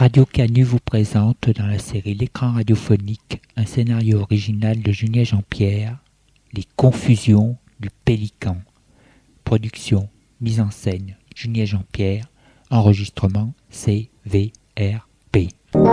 Radio Canu vous présente dans la série L'écran radiophonique un scénario original de Julien Jean-Pierre, Les confusions du pélican. Production, mise en scène, Julien Jean-Pierre, enregistrement CVRP.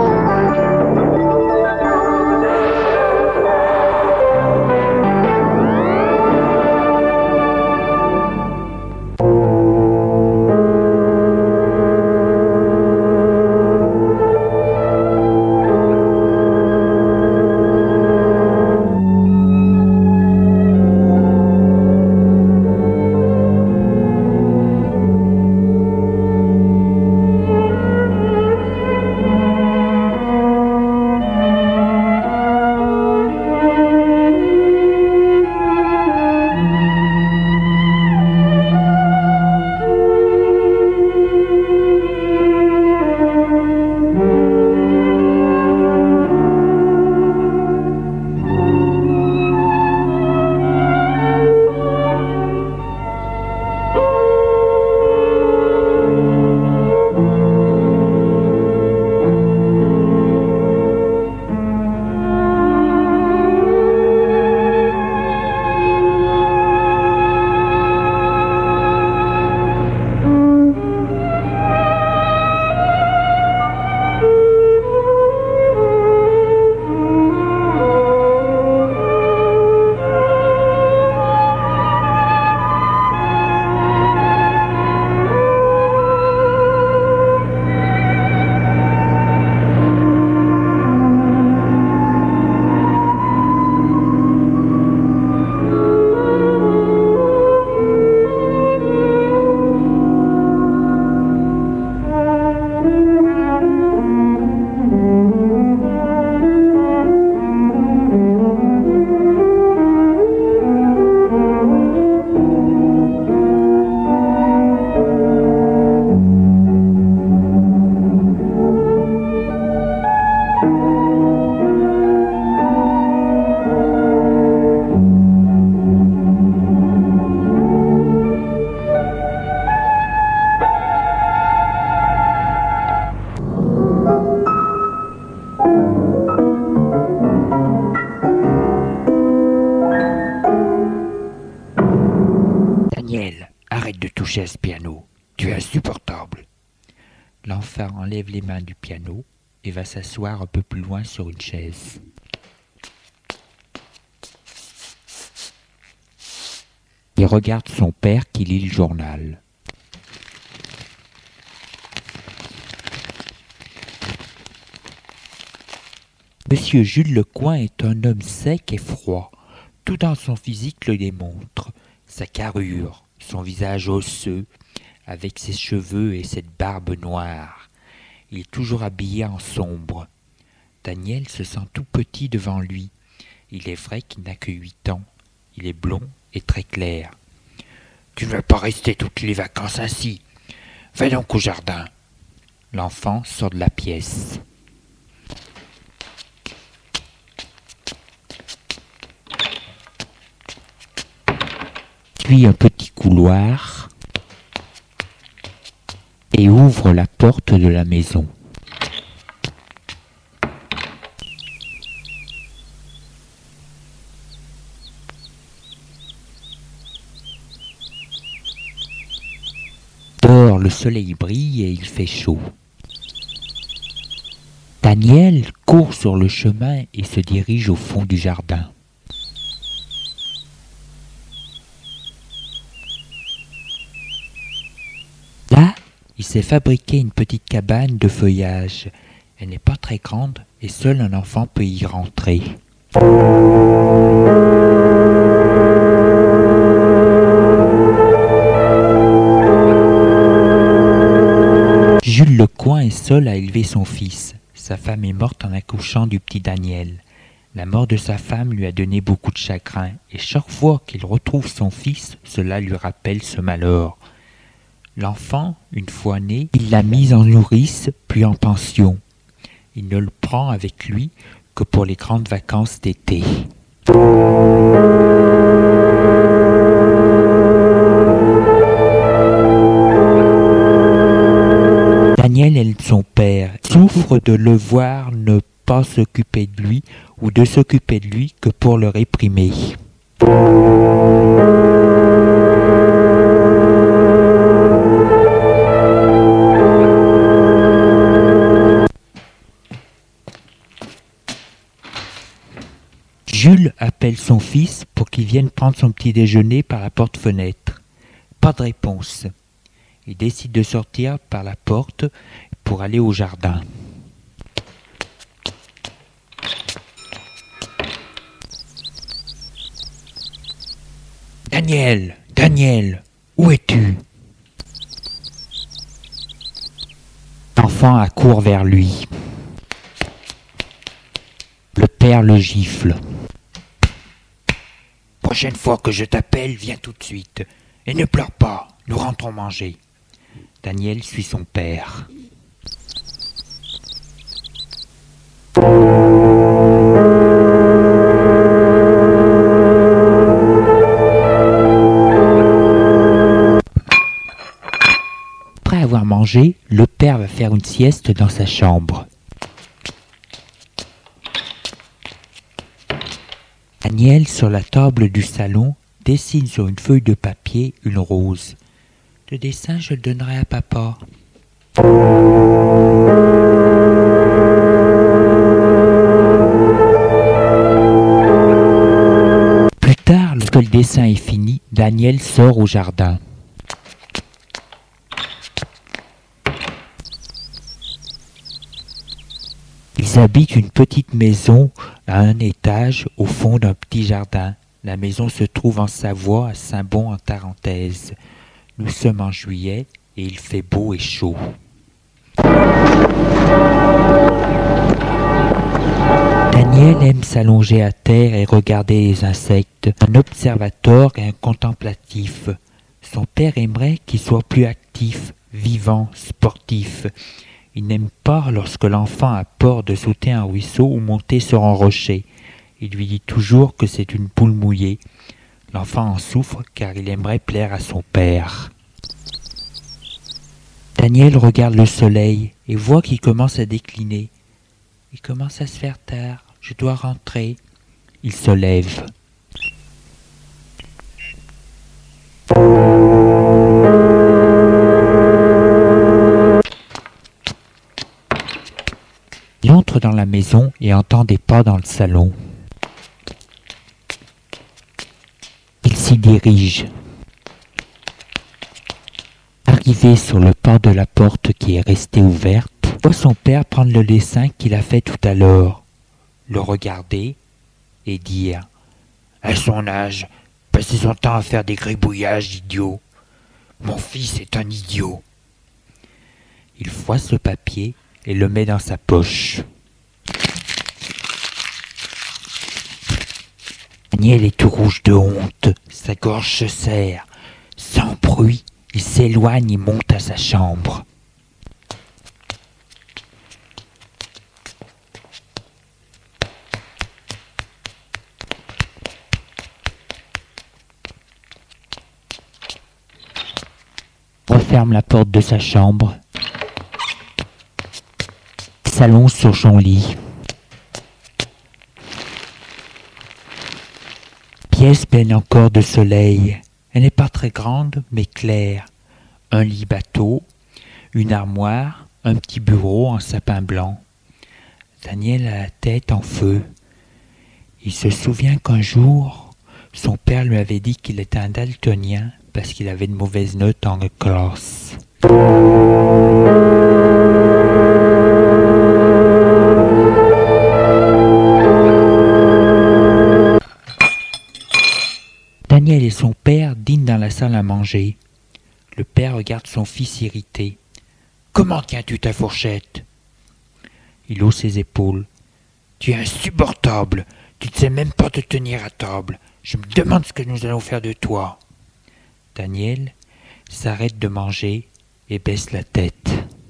Arrête de toucher à ce piano, tu es insupportable. L'enfant enlève les mains du piano et va s'asseoir un peu plus loin sur une chaise. Il regarde son père qui lit le journal. Monsieur Jules Lecoing est un homme sec et froid. Tout dans son physique le démontre. Sa carrure, son visage osseux, avec ses cheveux et cette barbe noire. Il est toujours habillé en sombre. Daniel se sent tout petit devant lui. Il est vrai qu'il n'a que 8 ans. Il est blond et très clair. « Tu ne vas pas rester toutes les vacances ainsi. Va donc au jardin. » L'enfant sort de la pièce. Puis un petit couloir et ouvre la porte de la maison. Dehors, le soleil brille et il fait chaud. Daniel court sur le chemin et se dirige au fond du jardin. Là, il s'est fabriqué une petite cabane de feuillage. Elle n'est pas très grande et seul un enfant peut y rentrer. Jules Lecoing est seul à élever son fils. Sa femme est morte en accouchant du petit Daniel. La mort de sa femme lui a donné beaucoup de chagrin et chaque fois qu'il retrouve son fils, cela lui rappelle ce malheur. L'enfant, une fois né, il l'a mis en nourrice, puis en pension. Il ne le prend avec lui que pour les grandes vacances d'été. Daniel et son père souffrent de le voir ne pas s'occuper de lui ou de s'occuper de lui que pour le réprimer. Jules appelle son fils pour qu'il vienne prendre son petit déjeuner par la porte-fenêtre. Pas de réponse. Il décide de sortir par la porte pour aller au jardin. Daniel, Daniel, où es-tu? L'enfant accourt vers lui. Le père le gifle. Prochaine fois que je t'appelle, viens tout de suite. Et ne pleure pas, nous rentrons manger. Daniel suit son père. Après avoir mangé, le père va faire une sieste dans sa chambre. Daniel, sur la table du salon, dessine sur une feuille de papier une rose. Le dessin, je le donnerai à papa. Plus tard, lorsque le dessin est fini, Daniel sort au jardin. Ils habitent une petite maison à un étage au fond d'un petit jardin. La maison se trouve en Savoie, à Saint-Bon en Tarentaise. Nous sommes en juillet et il fait beau et chaud. Daniel aime s'allonger à terre et regarder les insectes. Un observateur et un contemplatif. Son père aimerait qu'il soit plus actif, vivant, sportif. Il n'aime pas lorsque l'enfant a peur de sauter un ruisseau ou monter sur un rocher. Il lui dit toujours que c'est une poule mouillée. L'enfant en souffre car il aimerait plaire à son père. Daniel regarde le soleil et voit qu'il commence à décliner. Il commence à se faire tard. Je dois rentrer. Il se lève. Il entre dans la maison et entend des pas dans le salon. Il s'y dirige. Arrivé sur le pas de la porte qui est restée ouverte, il voit son père prendre le dessin qu'il a fait tout à l'heure, le regarder et dire « À son âge, passer son temps à faire des gribouillages d'idiots. Mon fils est un idiot. » Il froisse le papier et le met dans sa poche. Daniel est tout rouge de honte, sa gorge se serre. Sans bruit, il s'éloigne et monte à sa chambre. Referme la porte de sa chambre. S'allonge sur son lit. Pièce baigne encore de soleil. Elle n'est pas très grande, mais claire. Un lit bateau, une armoire, un petit bureau en sapin blanc. Daniel a la tête en feu. Il se souvient qu'un jour, son père lui avait dit qu'il était un daltonien parce qu'il avait de mauvaises notes en classe. Daniel et son père dînent dans la salle à manger. Le père regarde son fils irrité. « Comment tiens-tu ta fourchette ?» Il hausse ses épaules. « Tu es insupportable. Tu ne sais même pas te tenir à table. Je me demande ce que nous allons faire de toi. » Daniel s'arrête de manger et baisse la tête.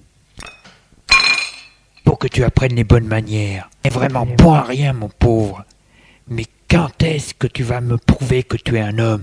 « Pour que tu apprennes les bonnes manières. Tu n'es vraiment bon à rien, mon pauvre. Mais quand est-ce que tu vas me prouver que tu es un homme ? »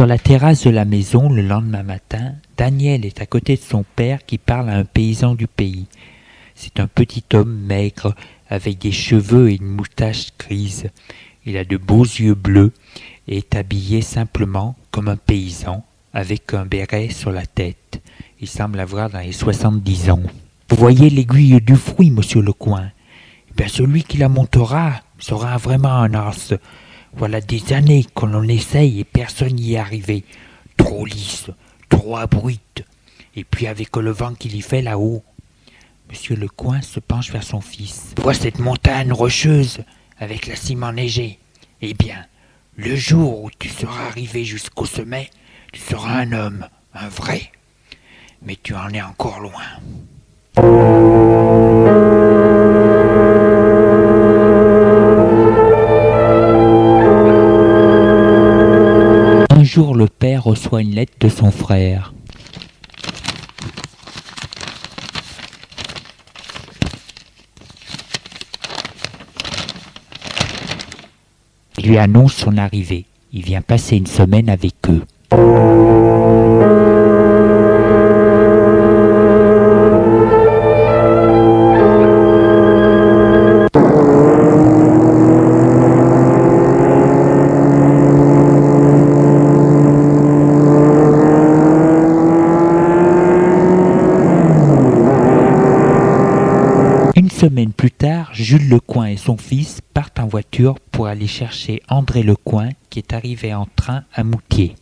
la terrasse de la maison, le lendemain matin, Daniel est à côté de son père qui parle à un paysan du pays. C'est un petit homme maigre, avec des cheveux et une moustache grise. Il a de beaux yeux bleus et est habillé simplement comme un paysan, avec un béret sur la tête. Il semble avoir dans les 70 ans. Vous voyez l'aiguille du fruit, monsieur Lecoing? Eh bien, celui qui la montera sera vraiment un as. Voilà des années que l'on essaye et personne n'y est arrivé. Trop lisse, trop abrupte. Et puis avec le vent qu'il y fait là-haut. Monsieur Lecoing se penche vers son fils. Vois cette montagne rocheuse avec la cime enneigée. Eh bien, le jour où tu seras arrivé jusqu'au sommet, tu seras un homme, un vrai. Mais tu en es encore loin. Un jour, le père reçoit une lettre de son frère. Il lui annonce son arrivée. Il vient passer une semaine avec eux. Une semaine plus tard, Jules Lecoing et son fils partent en voiture pour aller chercher André Lecoing qui est arrivé en train à Moutier.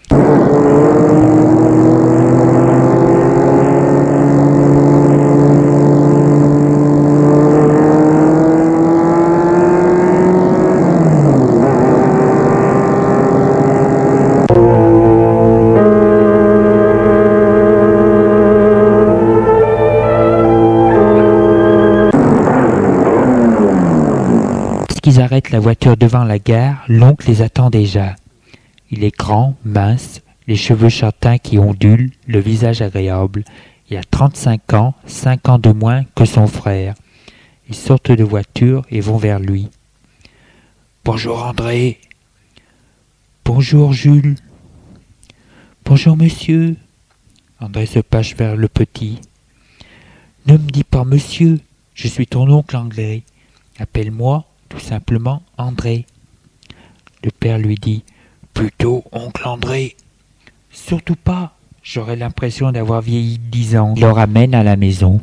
Lorsqu'ils arrêtent la voiture devant la gare, l'oncle les attend déjà. Il est grand, mince, les cheveux châtains qui ondulent, le visage agréable. Il a 35 ans, 5 ans de moins que son frère. Ils sortent de voiture et vont vers lui. « Bonjour André. »« Bonjour Jules. »« Bonjour monsieur. » André se penche vers le petit. « Ne me dis pas monsieur, je suis ton oncle André. Appelle-moi tout simplement André. » Le père lui dit « Plutôt oncle André. »« Surtout pas, j'aurais l'impression d'avoir vieilli de 10 ans. » Il le ramène à la maison.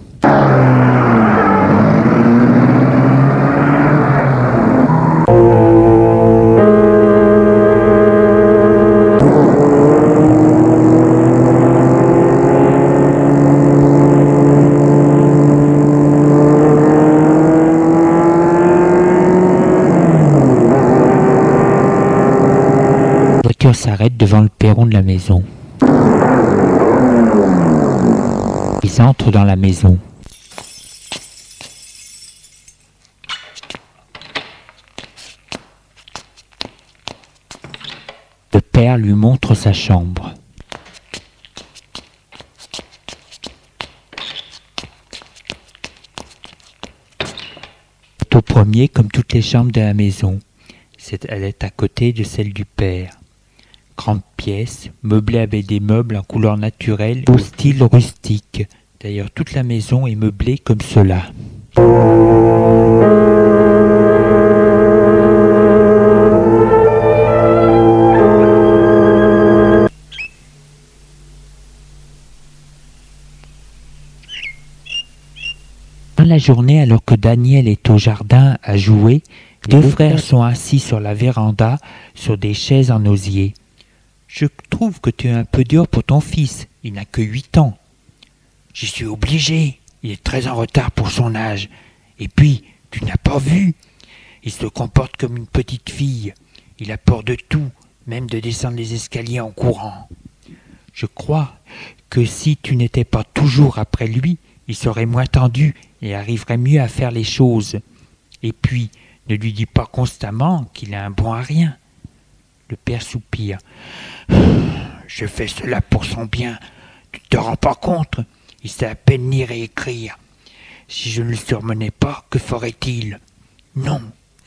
La voiture s'arrête devant le perron de la maison. Ils entrent dans la maison. Le père lui montre sa chambre. C'est au premier comme toutes les chambres de la maison. Elle est à côté de celle du père. Grande pièce, meublée avec des meubles en couleur naturelle au style rustique. D'ailleurs, toute la maison est meublée comme cela. Dans la journée, alors que Daniel est au jardin à jouer, deux frères sont assis sur la véranda sur des chaises en osier. « Je trouve que tu es un peu dur pour ton fils, il n'a que 8 ans. »« J'y suis obligé, il est très en retard pour son âge. Et puis, tu n'as pas vu, il se comporte comme une petite fille. Il a peur de tout, même de descendre les escaliers en courant. Je crois que si tu n'étais pas toujours après lui, il serait moins tendu et arriverait mieux à faire les choses. Et puis, ne lui dis pas constamment qu'il a un bon à rien. » Le père soupire. « Je fais cela pour son bien. Tu ne te rends pas compte? Il sait à peine lire et écrire. Si je ne le surmenais pas, que ferait-il? Non,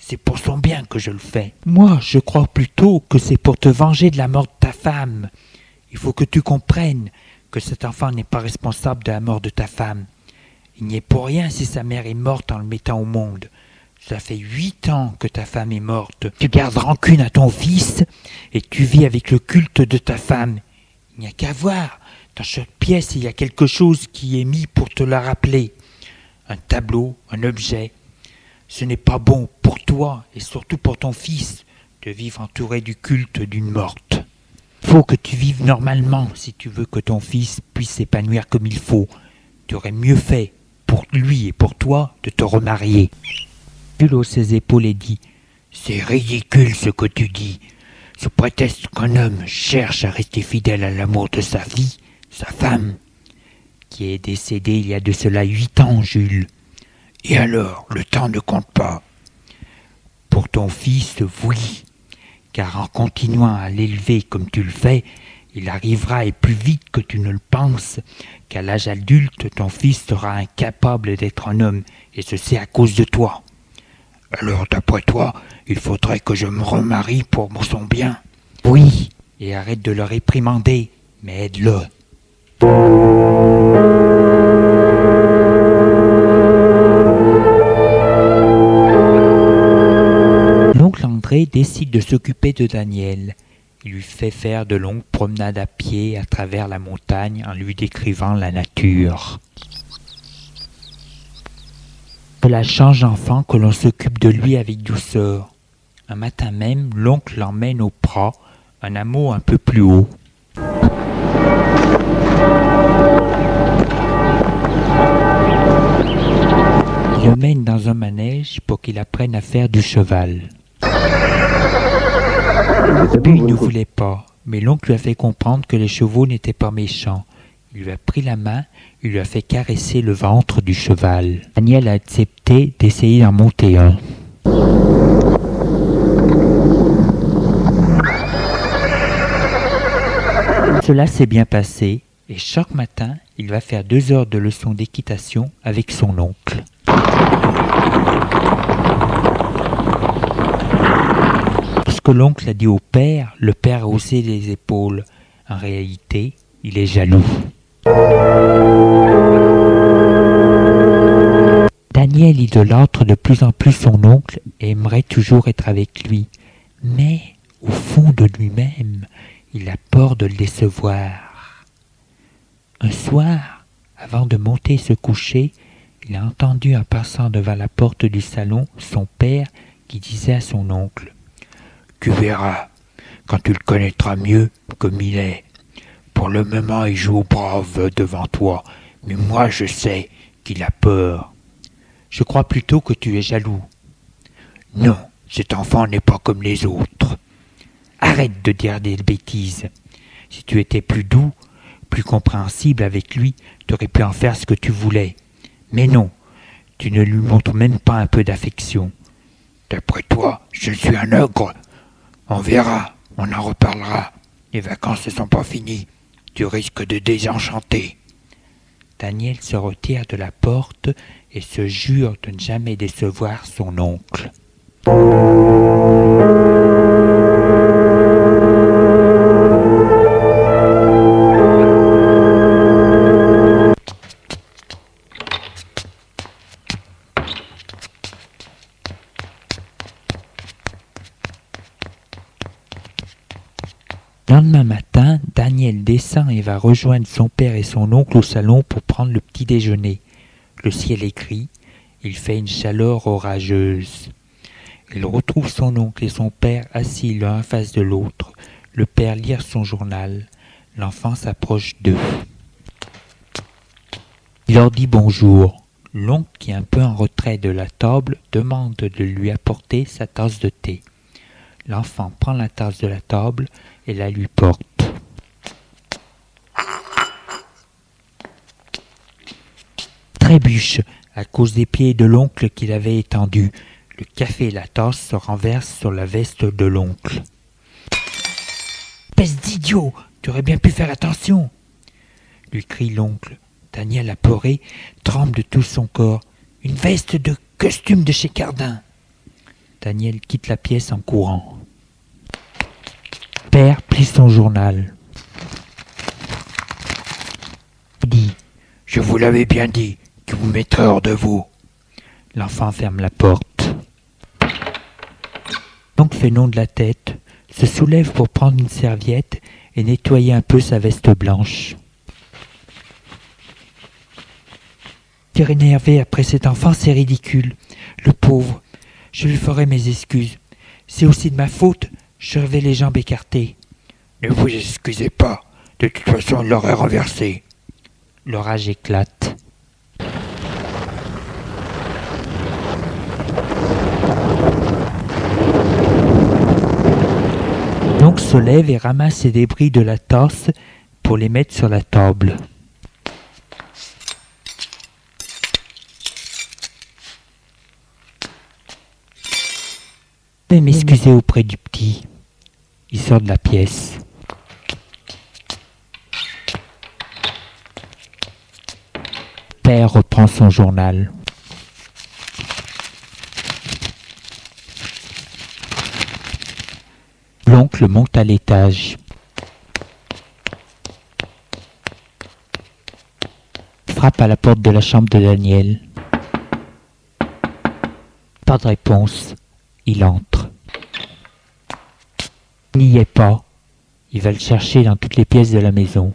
C'est pour son bien que je le fais. Moi, je crois plutôt que c'est pour te venger de la mort de ta femme. Il faut que tu comprennes que cet enfant n'est pas responsable de la mort de ta femme. Il n'y est pour rien si sa mère est morte en le mettant au monde. Ça fait 8 ans que ta femme est morte. Tu gardes rancune à ton fils et tu vis avec le culte de ta femme. Il n'y a qu'à voir. Dans chaque pièce, il y a quelque chose qui est mis pour te la rappeler. Un tableau, un objet. Ce n'est pas bon pour toi et surtout pour ton fils de vivre entouré du culte d'une morte. Faut que tu vives normalement si tu veux que ton fils puisse s'épanouir comme il faut. Tu aurais mieux fait pour lui et pour toi de te remarier. Jules hausse ses épaules et dit « C'est ridicule ce que tu dis. Sous prétexte qu'un homme cherche à rester fidèle à l'amour de sa vie, sa femme, qui est décédée il y a de cela 8 ans, Jules. Et alors, le temps ne compte pas. Pour ton fils, oui, car en continuant à l'élever comme tu le fais, il arrivera et plus vite que tu ne le penses, qu'à l'âge adulte, ton fils sera incapable d'être un homme, et ceci à cause de toi. Alors, d'après toi, il faudrait que je me remarie pour son bien. Oui, et arrête de le réprimander, mais aide-le. L'oncle André décide de s'occuper de Daniel. Il lui fait faire de longues promenades à pied à travers la montagne en lui décrivant la nature. Cela change l'enfant que l'on s'occupe de lui avec douceur. Un matin même, l'oncle l'emmène au Prat, un hameau un peu plus haut. Il le mène dans un manège pour qu'il apprenne à faire du cheval. Au début, il ne voulait pas, mais l'oncle lui a fait comprendre que les chevaux n'étaient pas méchants. Il lui a pris la main, il lui a fait caresser le ventre du cheval. Daniel a accepté d'essayer d'en monter un. Cela s'est bien passé, et chaque matin, il va faire 2 heures de leçons d'équitation avec son oncle. Lorsque l'oncle a dit au père, le père a haussé les épaules. En réalité, il est jaloux. Daniel idolâtre de plus en plus son oncle et aimerait toujours être avec lui. Mais, au fond de lui-même, il a peur de le décevoir. Un soir, avant de monter et se coucher, il a entendu en passant devant la porte du salon son père qui disait à son oncle « Tu verras, quand tu le connaîtras mieux comme il est. Pour le moment, il joue au brave devant toi, mais moi je sais qu'il a peur. » « Je crois plutôt que tu es jaloux. »« Non, cet enfant n'est pas comme les autres. » »« Arrête de dire des bêtises. Si tu étais plus doux, plus compréhensible avec lui, tu aurais pu en faire ce que tu voulais. Mais non, tu ne lui montres même pas un peu d'affection. »« D'après toi, je suis un ogre. On verra, on en reparlera. Les vacances ne sont pas finies. Tu risques de désenchanter. » Daniel se retire de la porte et se jure de ne jamais décevoir son oncle. Le lendemain matin, Daniel descend et va rejoindre son père et son oncle au salon pour prendre le petit déjeuner. Le ciel est gris, il fait une chaleur orageuse. Il retrouve son oncle et son père assis l'un en face de l'autre, le père lire son journal. L'enfant s'approche d'eux. Il leur dit bonjour. L'oncle, qui est un peu en retrait de la table, demande de lui apporter sa tasse de thé. L'enfant prend la tasse de la table et la lui porte. Trébuche à cause des pieds de l'oncle qu'il avait étendus. Le café et la tasse se renversent sur la veste de l'oncle. « Espèce d'idiot, tu aurais bien pu faire attention !» lui crie l'oncle. Daniel, apeuré, tremble de tout son corps. « Une veste de costume de chez Cardin !» Daniel quitte la pièce en courant. Père plie son journal. Il dit « Je vous l'avais bien dit, que vous mettrez hors de vous. » L'enfant ferme la porte. L'oncle fait non de la tête, se soulève pour prendre une serviette et nettoyer un peu sa veste blanche. Dire énervé après cet enfant, c'est ridicule. Le pauvre, je lui ferai mes excuses. C'est aussi de ma faute, je rêvais les jambes écartées. Ne vous excusez pas, de toute façon il l'aurait renversé. L'orage éclate. L'oncle se lève et ramasse les débris de la tasse pour les mettre sur la table. Je vais m'excuser auprès du petit. Il sort de la pièce. Père reprend son journal. L'oncle monte à l'étage. Il frappe à la porte de la chambre de Daniel. Pas de réponse. Il entre. Il n'y est pas. Il va le chercher dans toutes les pièces de la maison.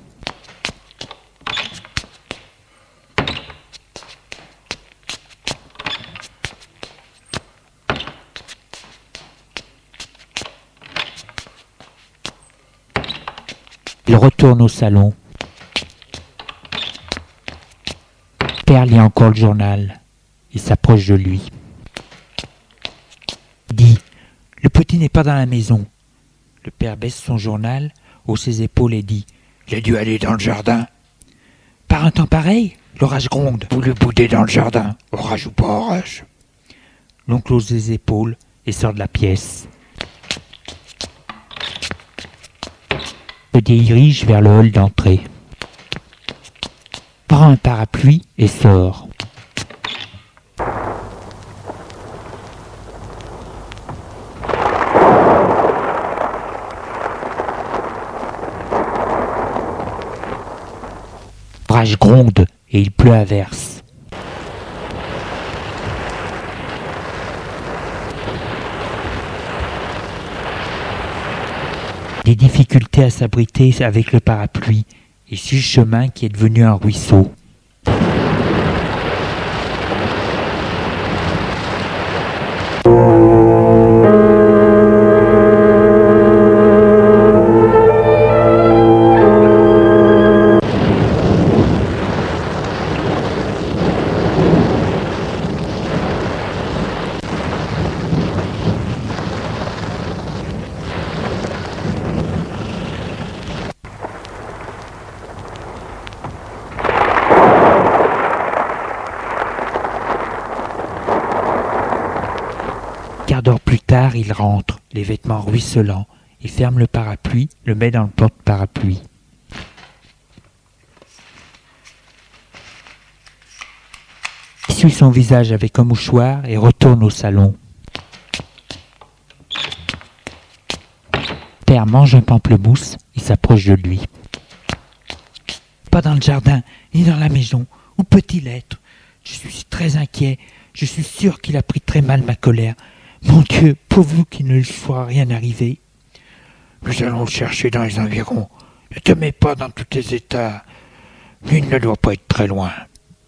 Il retourne au salon. Père lit encore le journal. Il s'approche de lui. Il dit « Le petit n'est pas dans la maison. » Le père baisse son journal, hausse ses épaules et dit « Il a dû aller dans le jardin. » Par un temps pareil, l'orage gronde. Vous le boudez dans le jardin, orage ou pas orage. L'oncle hausse les épaules et sort de la pièce. Se dirige vers le hall d'entrée. Prend un parapluie et sort. L'orage gronde et il pleut à verse. Des difficultés à s'abriter avec le parapluie et sur le chemin qui est devenu un ruisseau. Quart d'heure plus tard, il rentre, les vêtements ruisselants. Il ferme le parapluie, le met dans le porte-parapluie. Il essuie son visage avec un mouchoir et retourne au salon. Père mange un pamplemousse, il s'approche de lui. Pas dans le jardin, ni dans la maison. Où peut-il être? Je suis très inquiet. Je suis sûr qu'il a pris très mal ma colère. Mon Dieu, pourvu qu'il ne lui soit rien arrivé. Nous allons le chercher dans les environs. Ne te mets pas dans tous tes états. Lui ne doit pas être très loin.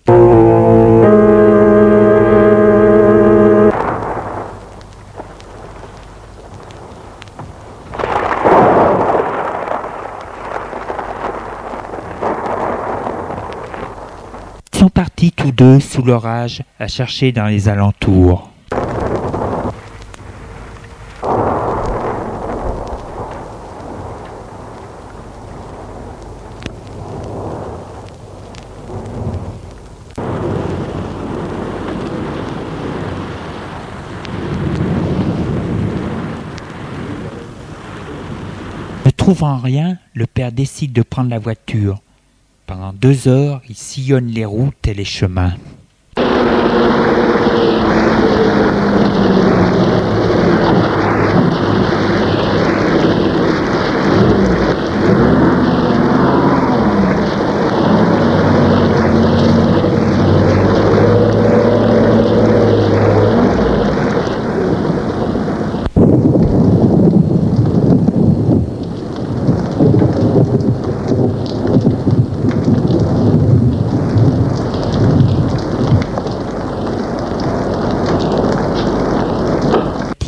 Ils sont partis tous deux sous l'orage à chercher dans les alentours. Ne trouvant rien, le père décide de prendre la voiture. Pendant 2 heures, il sillonne les routes et les chemins.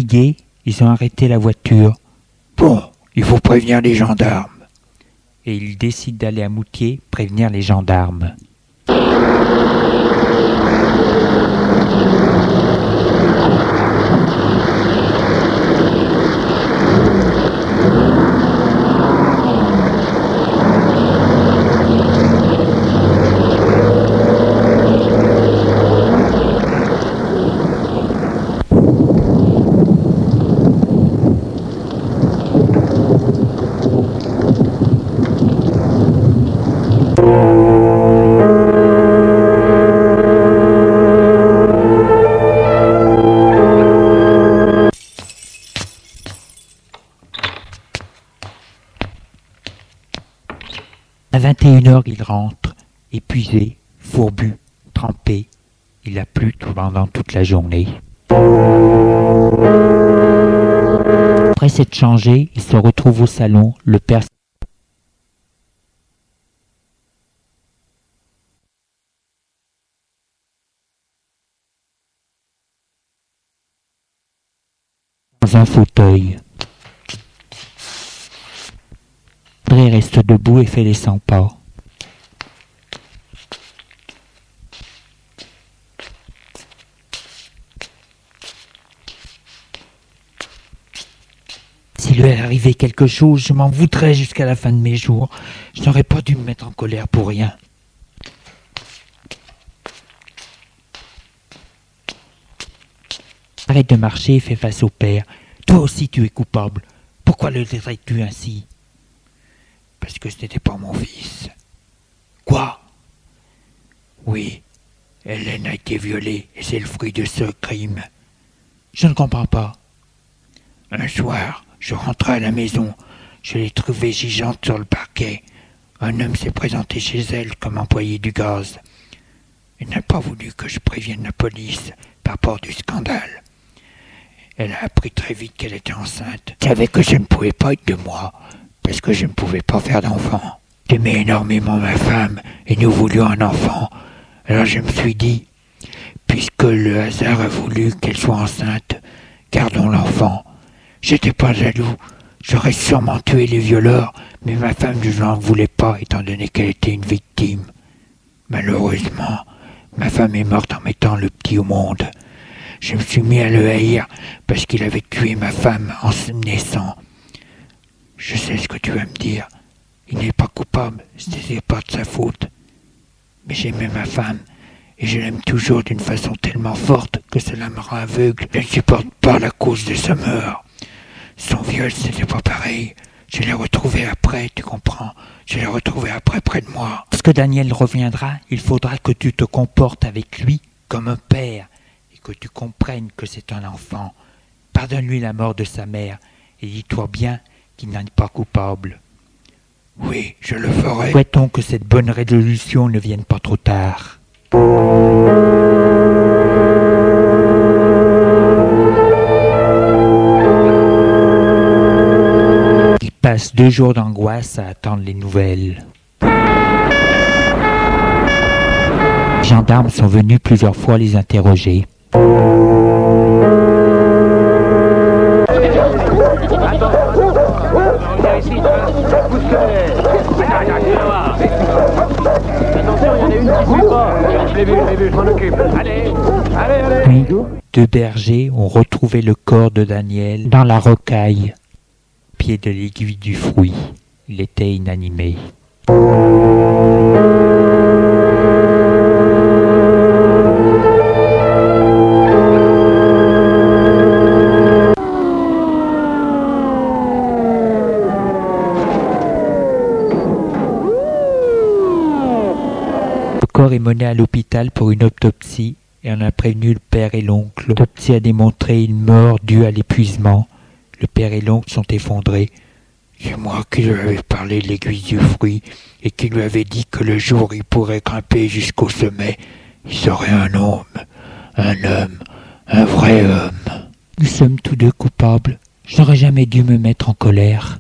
fatigués, ils ont arrêté la voiture. Bon, il faut prévenir les gendarmes. Et ils décident d'aller à Moutier prévenir les gendarmes. À 21h, il rentre, épuisé, fourbu, trempé. Il a plu pendant toute la journée. Après s'être changé, il se retrouve au salon, le père dans un fauteuil. André reste debout et fait les 100 pas. S'il lui est arrivé quelque chose, je m'en voudrais jusqu'à la fin de mes jours. Je n'aurais pas dû me mettre en colère pour rien. Arrête de marcher et fais face au père. Toi aussi tu es coupable. Pourquoi le traites-tu ainsi? Parce que ce n'était pas mon fils. Quoi? Oui, Hélène a été violée et c'est le fruit de ce crime. Je ne comprends pas. Un soir, je rentrais à la maison. Je l'ai trouvée gigeante sur le parquet. Un homme s'est présenté chez elle comme employé du gaz. Il n'a pas voulu que je prévienne la police par rapport du scandale. Elle a appris très vite qu'elle était enceinte. Elle savait que je ne pouvais pas être de moi, parce que je ne pouvais pas faire d'enfant. J'aimais énormément ma femme et nous voulions un enfant. Alors je me suis dit, puisque le hasard a voulu qu'elle soit enceinte, gardons l'enfant. J'étais pas jaloux, j'aurais sûrement tué les violeurs, mais ma femme je n'en voulais pas étant donné qu'elle était une victime. Malheureusement, ma femme est morte en mettant le petit au monde. Je me suis mis à le haïr parce qu'il avait tué ma femme en se naissant. Je sais ce que tu vas me dire. Il n'est pas coupable, ce n'était pas de sa faute. Mais j'aimais ma femme, et je l'aime toujours d'une façon tellement forte que cela me rend aveugle. Je ne supporte pas la cause de sa mort. Son viol, c'était pas pareil. Je l'ai retrouvé après, tu comprends? Je l'ai retrouvé après près de moi. Lorsque Daniel reviendra, il faudra que tu te comportes avec lui comme un père et que tu comprennes que c'est un enfant. Pardonne-lui la mort de sa mère et dis-toi bien qu'il n'en est pas coupable. Oui, je le ferai. Souhaitons que cette bonne résolution ne vienne pas trop tard. Il passe 2 jours d'angoisse à attendre les nouvelles. Les gendarmes sont venus plusieurs fois les interroger. Puis, 2 bergers ont retrouvé le corps de Daniel dans la rocaille, au pied de l'aiguille du fruit. Il était inanimé. Le corps est mené à l'hôpital pour une autopsie et on a prévenu le père et l'oncle. L'autopsie a démontré une mort due à l'épuisement. Le père et l'oncle sont effondrés. C'est moi qui lui avais parlé de l'aiguille du fruit et qui lui avais dit que le jour où il pourrait grimper jusqu'au sommet, il serait un homme, un vrai homme. Nous sommes tous deux coupables. Je n'aurais jamais dû me mettre en colère.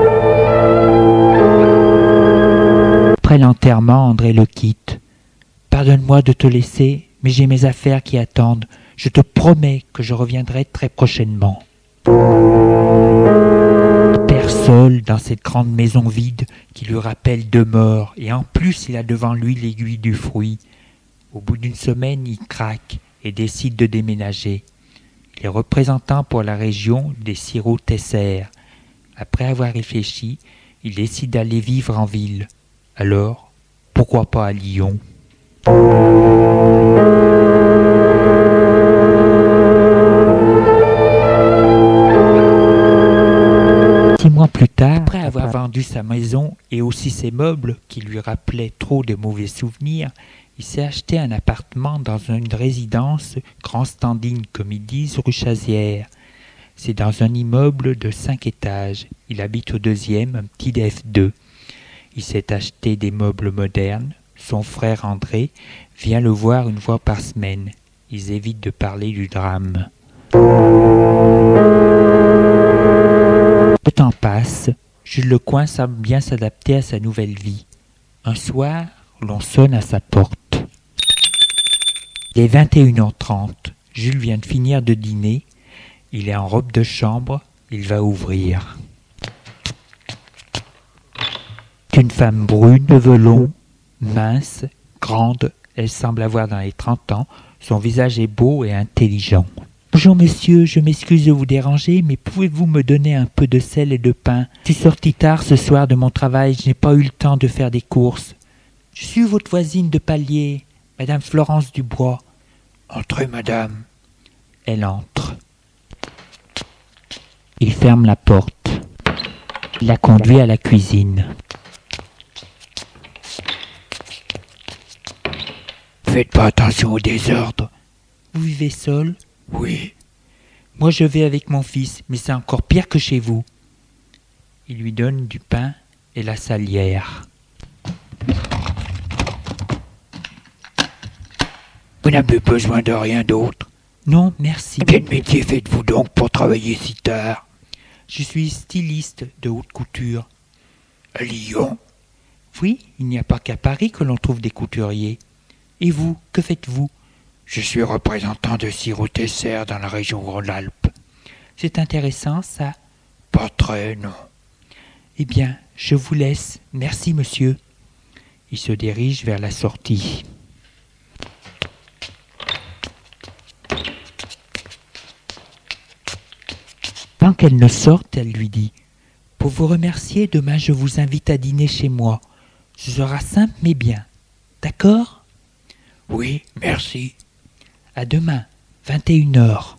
Après l'enterrement, André le quitte. Pardonne-moi de te laisser, mais j'ai mes affaires qui attendent. Je te promets que je reviendrai très prochainement. Père seul dans cette grande maison vide qui lui rappelle deux morts, et en plus il a devant lui l'aiguille du fruit. Au bout d'une semaine, il craque et décide de déménager. Il est représentant pour la région des Sirot-Tesser. Après avoir réfléchi, il décide d'aller vivre en ville. Alors, pourquoi pas à Lyon ? 6 mois plus tard, après avoir vendu sa maison et aussi ses meubles qui lui rappelaient trop de mauvais souvenirs, il s'est acheté un appartement dans une résidence grand standing, comme ils disent, rue Chazière. C'est dans un immeuble de 5 étages. Il habite au deuxième, un petit F2. Il s'est acheté des meubles modernes. Son frère André vient le voir une fois par semaine. Ils évitent de parler du drame. Le temps passe. Jules Lecoing semble bien s'adapter à sa nouvelle vie. Un soir, l'on sonne à sa porte. Il est 21h30. Jules vient de finir de dîner. Il est en robe de chambre. Il va ouvrir. C'est une femme brune, cheveux longs, mince, grande. Elle semble avoir dans les 30 ans. Son visage est beau et intelligent. « Bonjour monsieur, je m'excuse de vous déranger, mais pouvez-vous me donner un peu de sel et de pain? Je suis sorti tard ce soir de mon travail, je n'ai pas eu le temps de faire des courses. Je suis votre voisine de palier, madame Florence Dubois. »« Entrez, madame. » Elle entre. Il ferme la porte. Il la conduit à la cuisine. Faites pas attention au désordre. Vous vivez seul? Oui. Moi je vais avec mon fils, mais c'est encore pire que chez vous. Il lui donne du pain et la salière. Vous n'avez besoin de rien d'autre? Non, merci. Quel métier faites-vous donc pour travailler si tard? Je suis styliste de haute couture. À Lyon? Oui, il n'y a pas qu'à Paris que l'on trouve des couturiers. Et vous, que faites-vous? Je suis représentant de Sirot-Tesser dans la région Rhône-Alpes. C'est intéressant, ça? Pas très, non. Eh bien, je vous laisse. Merci, monsieur. Il se dirige vers la sortie. Tant qu'elle ne sorte, elle lui dit « Pour vous remercier, demain je vous invite à dîner chez moi. Ce sera simple mais bien. D'accord ?» Oui, merci. À demain, 21h.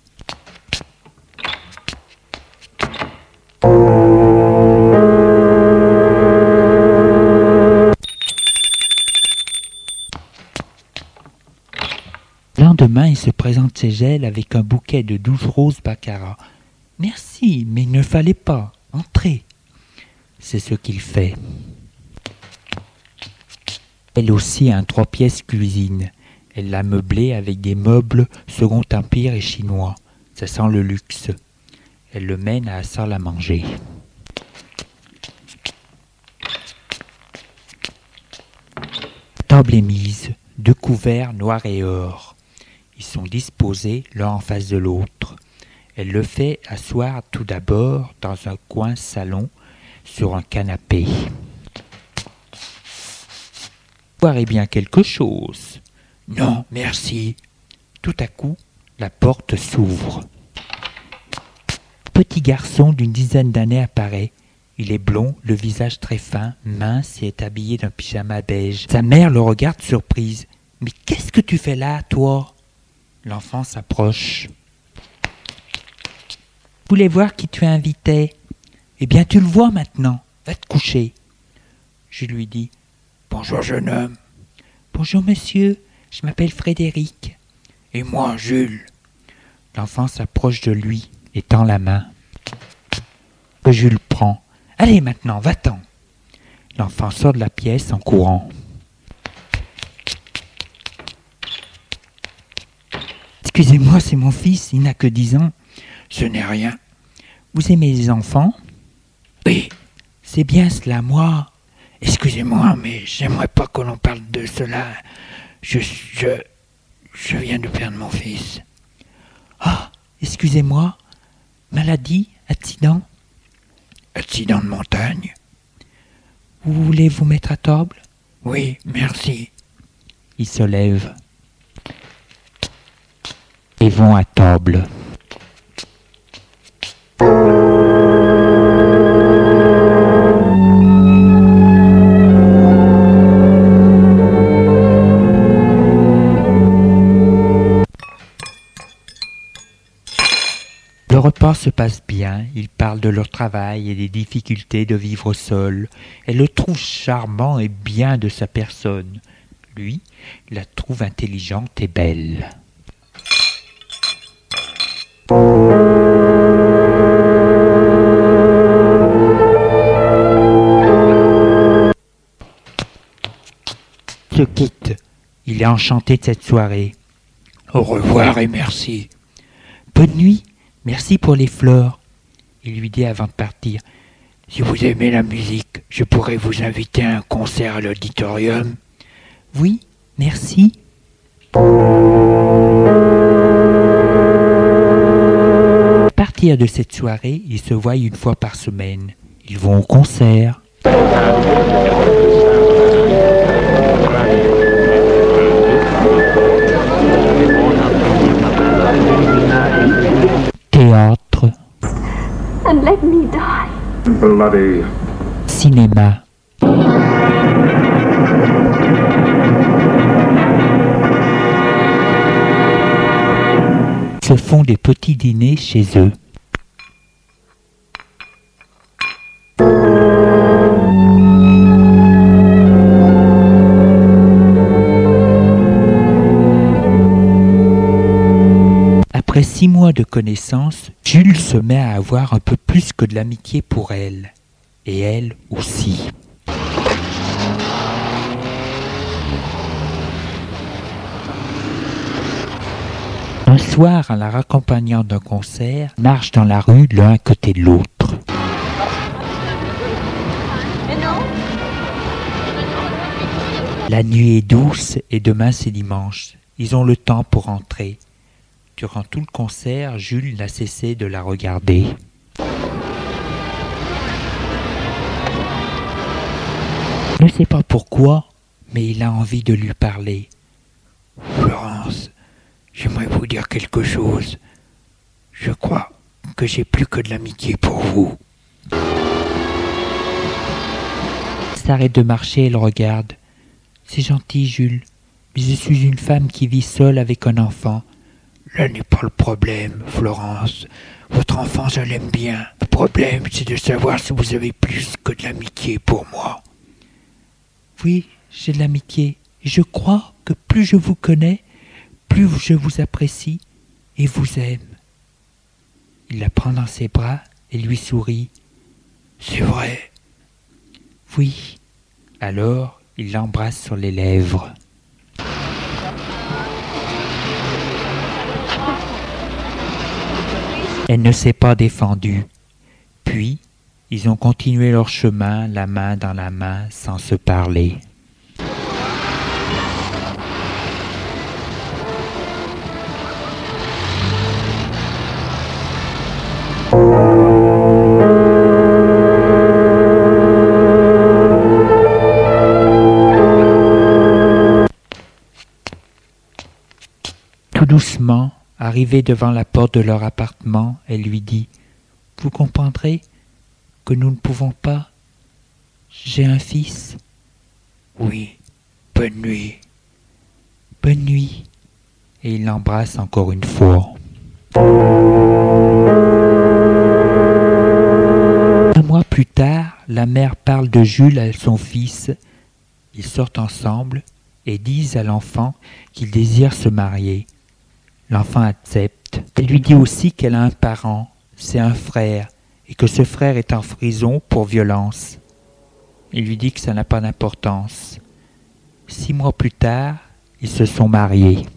Le lendemain, il se présente chez elle avec un bouquet de 12 roses baccarat. « Merci, mais il ne fallait pas. Entrez. » C'est ce qu'il fait. Elle aussi a un 3 pièces cuisine. Elle l'a meublé avec des meubles Second Empire et chinois. Ça sent le luxe. Elle le mène à la salle à manger. La table est mise, 2 couverts noirs et or. Ils sont disposés l'un en face de l'autre. Elle le fait asseoir tout d'abord dans un coin salon sur un canapé. Boirez bien quelque chose. Non, merci. Tout à coup, la porte s'ouvre. Petit garçon d'une dizaine d'années apparaît. Il est blond, le visage très fin, mince et est habillé d'un pyjama beige. Sa mère le regarde surprise. « Mais qu'est-ce que tu fais là, toi ?» L'enfant s'approche. « Vous voulez voir qui tu invitais ? Eh bien, tu le vois maintenant. Va te coucher. » Je lui dis. « Bonjour, jeune homme. »« Bonjour, monsieur. Je m'appelle Frédéric. »« Et moi, Jules. » L'enfant s'approche de lui et tend la main. Que Jules prend. « Allez maintenant, va-t'en !» L'enfant sort de la pièce en courant. « Excusez-moi, c'est mon fils, il n'a que 10 ans. »« Ce n'est rien. »« Vous aimez les enfants ?»« Oui. »« C'est bien cela, moi. » Excusez-moi, mais j'aimerais pas que l'on parle de cela. Je viens de perdre mon fils. Ah, excusez-moi. Maladie? Accident? Accident de montagne? Vous voulez vous mettre à table? Oui, merci. Ils se lèvent et vont à table. Le repas se passe bien, ils parlent de leur travail et des difficultés de vivre seul. Elle le trouve charmant et bien de sa personne. Lui, la trouve intelligente et belle. Se quitte. Il est enchanté de cette soirée. Au revoir et merci. Bonne nuit. Merci pour les fleurs. Il lui dit avant de partir. Si vous aimez la musique, je pourrais vous inviter à un concert à l'auditorium. Oui, merci. À partir de cette soirée, ils se voient une fois par semaine. Ils vont au concert. Théâtre. And let me die. Bloody. Cinéma. Se font des petits dîners chez eux. Après 6 mois de connaissance, Jules se met à avoir un peu plus que de l'amitié pour elle. Et elle aussi. Un soir, en la raccompagnant d'un concert, ils marchent dans la rue l'un à côté de l'autre. La nuit est douce et demain c'est dimanche. Ils ont le temps pour rentrer. Durant tout le concert, Jules n'a cessé de la regarder. Il ne sait pas pourquoi, mais il a envie de lui parler. Florence, j'aimerais vous dire quelque chose. Je crois que j'ai plus que de l'amitié pour vous. Il s'arrête de marcher et le regarde. C'est gentil, Jules, mais je suis une femme qui vit seule avec un enfant. Là n'est pas le problème, Florence. Votre enfant, je l'aime bien. Le problème, c'est de savoir si vous avez plus que de l'amitié pour moi. Oui, j'ai de l'amitié. Et je crois que plus je vous connais, plus je vous apprécie et vous aime. Il la prend dans ses bras et lui sourit. C'est vrai. Oui. Alors, il l'embrasse sur les lèvres. Elle ne s'est pas défendue. Puis, ils ont continué leur chemin, la main dans la main, sans se parler. Tout doucement, arrivée devant la porte de leur appartement, elle lui dit « Vous comprendrez que nous ne pouvons pas. J'ai un fils. » « Oui, bonne nuit. » « Bonne nuit. » Et il l'embrasse encore une fois. Un mois plus tard, la mère parle de Jules à son fils. Ils sortent ensemble et disent à l'enfant qu'ils désirent se marier. L'enfant accepte. Elle lui dit aussi qu'elle a un parent, c'est un frère, et que ce frère est en prison pour violence. Il lui dit que ça n'a pas d'importance. 6 mois plus tard, ils se sont mariés.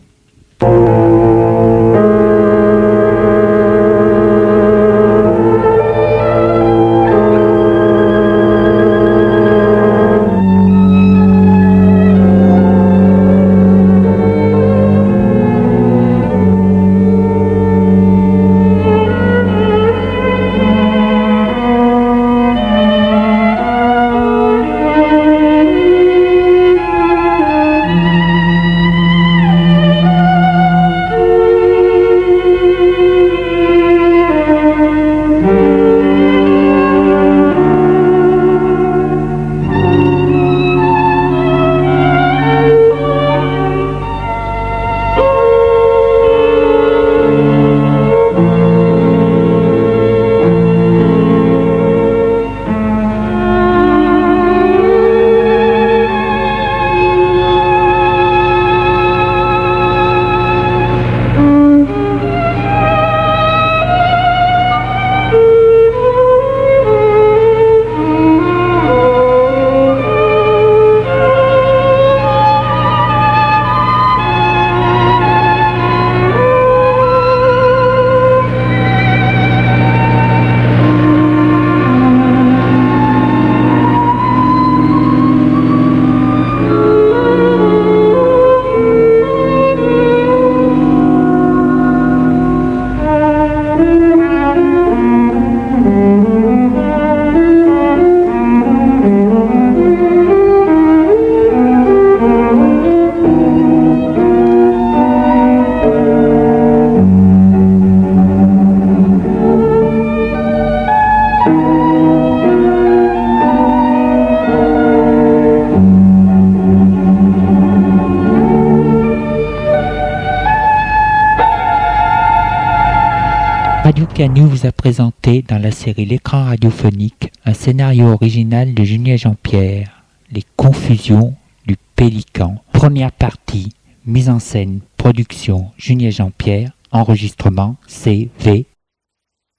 Canu vous a présenté dans la série L'écran radiophonique un scénario original de Julien Jean-Pierre, Les confusions du pélican. Première partie, mise en scène, production Julien Jean-Pierre, enregistrement CV